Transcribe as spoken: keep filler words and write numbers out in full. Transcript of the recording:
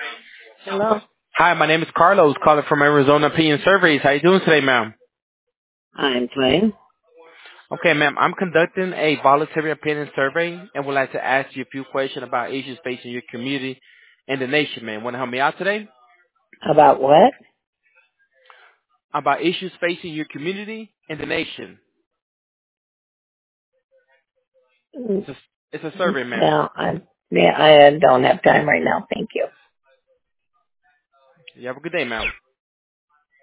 Hello. Hi, my name is Carlos, calling from Arizona Opinion Surveys. How you doing today, ma'am? I'm fine. Okay, ma'am, I'm conducting a voluntary opinion survey and would like to ask you a few questions about issues facing your community and the nation, ma'am. Want to help me out today? About what? About issues facing your community and the nation. Mm, It's a, it's a survey, ma'am. No, I'm. Yeah, I don't have time right now. Thank you. You have a good day, ma'am.